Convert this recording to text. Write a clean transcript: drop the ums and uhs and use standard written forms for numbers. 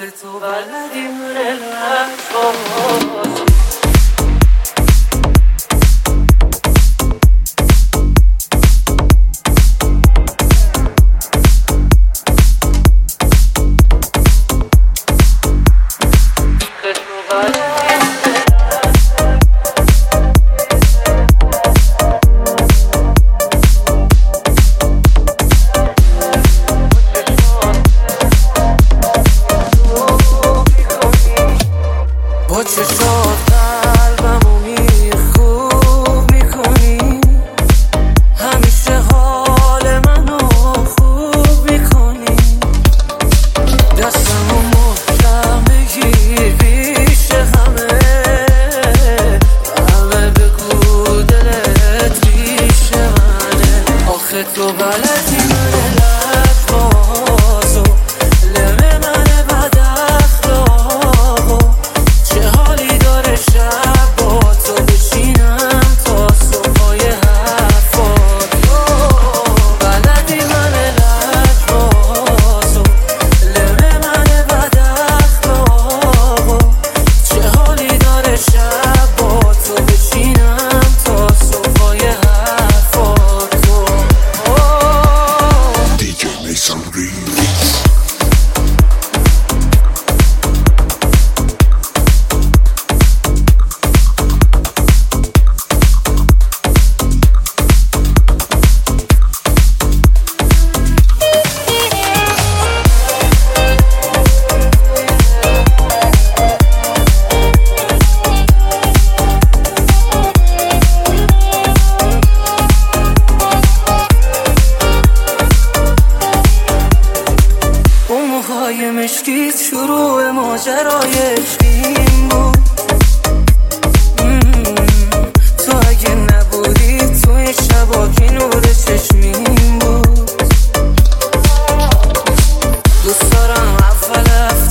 آخه تو بلدی ملت باز. با چشات قلبمو خوب میکنی، همیشه حال منو خوب میکنی، دستمو محکم بگیر پیش همه، همه بگو دلت پیش منه. آخه تو بلدی من لب بازو، لب من بد اخلاقو، چه حالی داره شب با تو بشینم تا صبحای حرفات. بلدی من لب بازو، لب من بد اخلاقو، چه حالی داره شب با تو بشینم تا صبحای حرفات. DJ Mason Remix. موهای مشکیت شروع ماجرای عشقیم بود، تو اگه نبودی توی شبا که نور چشمیم بود. دوست دارم اول